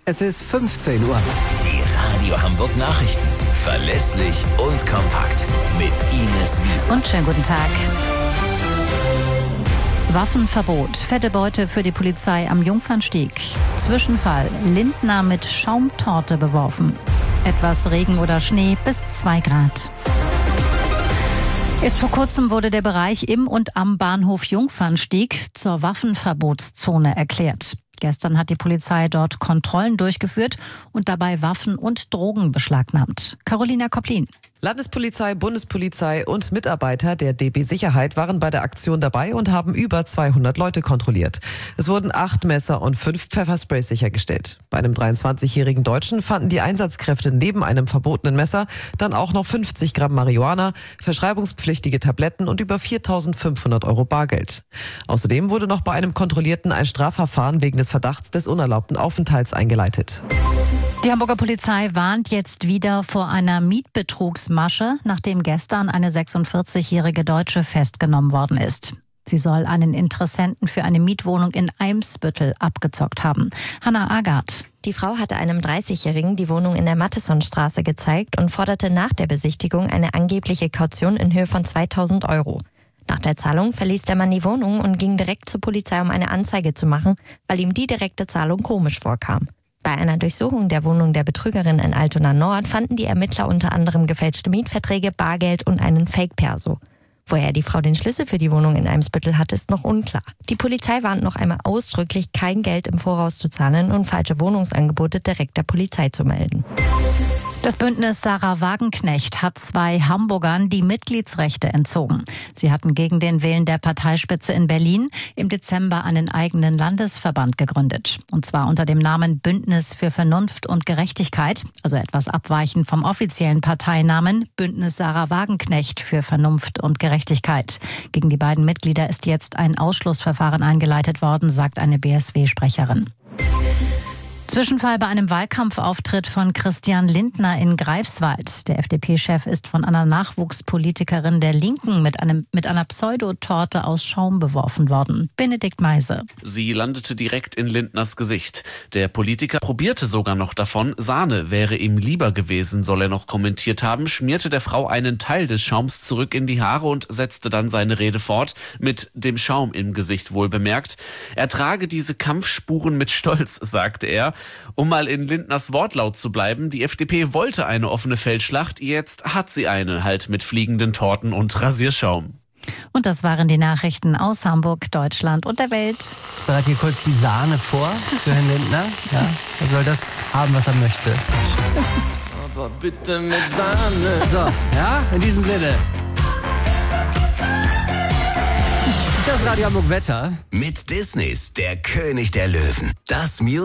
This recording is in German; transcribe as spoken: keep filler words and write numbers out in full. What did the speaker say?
Es ist fünfzehn Uhr. Die Radio Hamburg Nachrichten. Verlässlich und kompakt. Mit Ines Wiese. Und schönen guten Tag. Waffenverbot. Fette Beute für die Polizei am Jungfernstieg. Zwischenfall. Lindner mit Schaumtorte beworfen. Etwas Regen oder Schnee bis zwei Grad. Erst vor kurzem wurde der Bereich im und am Bahnhof Jungfernstieg zur Waffenverbotszone erklärt. Gestern hat die Polizei dort Kontrollen durchgeführt und dabei Waffen und Drogen beschlagnahmt. Carolina Kopplin. Landespolizei, Bundespolizei und Mitarbeiter der D B Sicherheit waren bei der Aktion dabei und haben über zweihundert Leute kontrolliert. Es wurden acht Messer und fünf Pfeffersprays sichergestellt. Bei einem dreiundzwanzigjährigen Deutschen fanden die Einsatzkräfte neben einem verbotenen Messer dann auch noch fünfzig Gramm Marihuana, verschreibungspflichtige Tabletten und über viertausendfünfhundert Euro Bargeld. Außerdem wurde noch bei einem Kontrollierten ein Strafverfahren wegen des Verdachts des unerlaubten Aufenthalts eingeleitet. Die Hamburger Polizei warnt jetzt wieder vor einer Mietbetrugsmasche, nachdem gestern eine sechsundvierzigjährige Deutsche festgenommen worden ist. Sie soll einen Interessenten für eine Mietwohnung in Eimsbüttel abgezockt haben. Hannah Agard. Die Frau hatte einem dreißigjährigen die Wohnung in der Matthisonstraße gezeigt und forderte nach der Besichtigung eine angebliche Kaution in Höhe von zweitausend Euro. Nach der Zahlung verließ der Mann die Wohnung und ging direkt zur Polizei, um eine Anzeige zu machen, weil ihm die direkte Zahlung komisch vorkam. Bei einer Durchsuchung der Wohnung der Betrügerin in Altona Nord fanden die Ermittler unter anderem gefälschte Mietverträge, Bargeld und einen Fake-Perso. Woher die Frau den Schlüssel für die Wohnung in Eimsbüttel hatte, ist noch unklar. Die Polizei warnt noch einmal ausdrücklich, kein Geld im Voraus zu zahlen und falsche Wohnungsangebote direkt der Polizei zu melden. Das Bündnis Sarah Wagenknecht hat zwei Hamburgern die Mitgliedsrechte entzogen. Sie hatten gegen den Willen der Parteispitze in Berlin im Dezember einen eigenen Landesverband gegründet. Und zwar unter dem Namen Bündnis für Vernunft und Gerechtigkeit, also etwas abweichend vom offiziellen Parteinamen Bündnis Sarah Wagenknecht für Vernunft und Gerechtigkeit. Gegen die beiden Mitglieder ist jetzt ein Ausschlussverfahren eingeleitet worden, sagt eine B S W-Sprecherin. Zwischenfall bei einem Wahlkampfauftritt von Christian Lindner in Greifswald. Der F D P-Chef ist von einer Nachwuchspolitikerin der Linken mit einem mit einer Pseudotorte aus Schaum beworfen worden. Benedikt Meise. Sie landete direkt in Lindners Gesicht. Der Politiker probierte sogar noch davon. Sahne wäre ihm lieber gewesen, soll er noch kommentiert haben, schmierte der Frau einen Teil des Schaums zurück in die Haare und setzte dann seine Rede fort, mit dem Schaum im Gesicht wohlbemerkt. Er trage diese Kampfspuren mit Stolz, sagte er. Um mal in Lindners Wortlaut zu bleiben, die F D P wollte eine offene Feldschlacht, jetzt hat sie eine, halt mit fliegenden Torten und Rasierschaum. Und das waren die Nachrichten aus Hamburg, Deutschland und der Welt. Ich bereite hier kurz die Sahne vor für Herrn Lindner. Ja, er soll das haben, was er möchte. Stimmt. Aber bitte mit Sahne. So, ja, in diesem Sinne. Das Radio Hamburg Wetter. Mit Disneys Der König der Löwen. Das Musical.